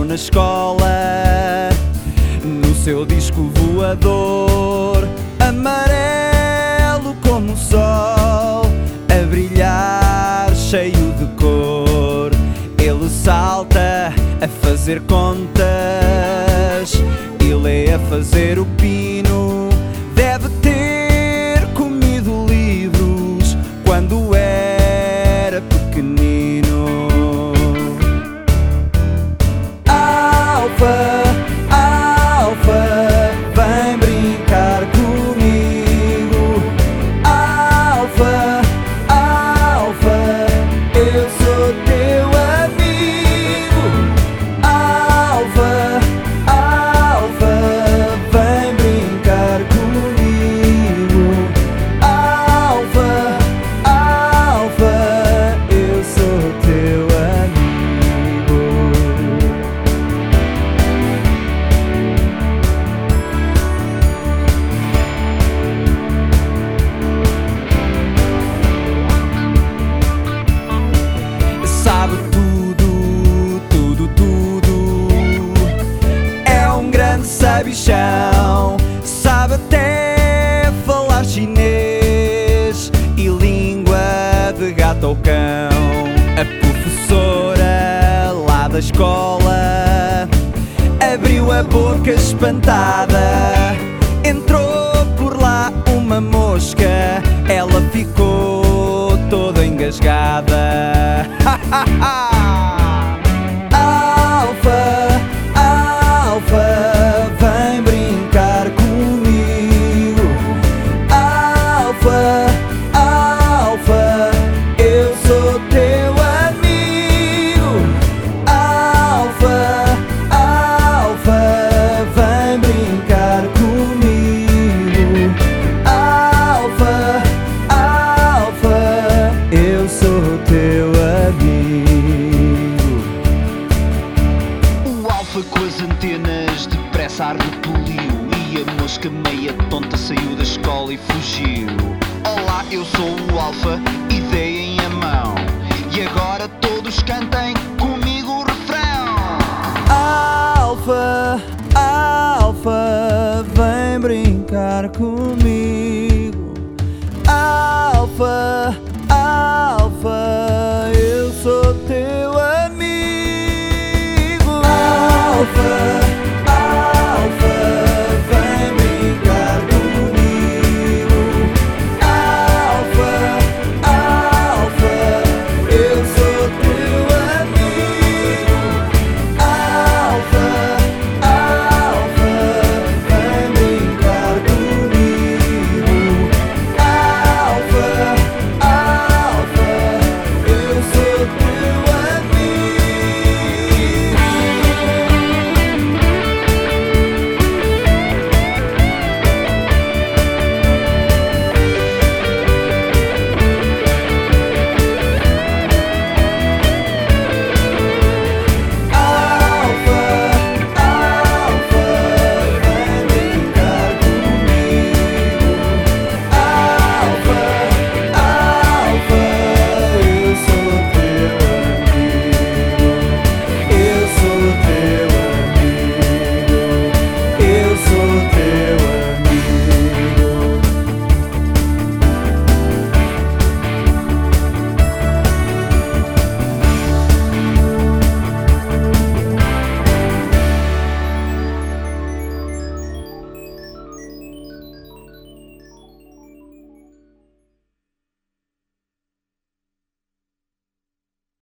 na escola, no seu disco voador, amarelo como o sol, a brilhar cheio de cor. Ele salta a fazer contas, ele é a fazer o pino. Deve ter comido livros quando era pequenino. Alfa, Alfa, vem brincar comigo. Alfa, Alfa, eu sou teu amigo. Alfa, Alfa, vem brincar comigo. Alfa, Alfa, eu sou teu amigo. Sabe tudo, tudo, tudo. É um grande sabichão. Sabe até falar chinês e língua de gato ou cão. A professora lá da escola abriu a boca espantada. Entrou por lá uma mosca, ela ficou toda engasgada. Alfa, Alfa, vem brincar comigo. Alfa, Alfa, eu sou teu amigo. Alfa, Alfa, vem brincar comigo. Alfa, Alfa, eu sou teu amigo. O Alfa com as antenas depressa a repeliu, e a mosca meia tonta saiu da escola e fugiu. Olá, eu sou o Alfa, ideia em mão, e agora todos cantem comigo o refrão. Alfa, Alfa, vem brincar comigo. Alfa,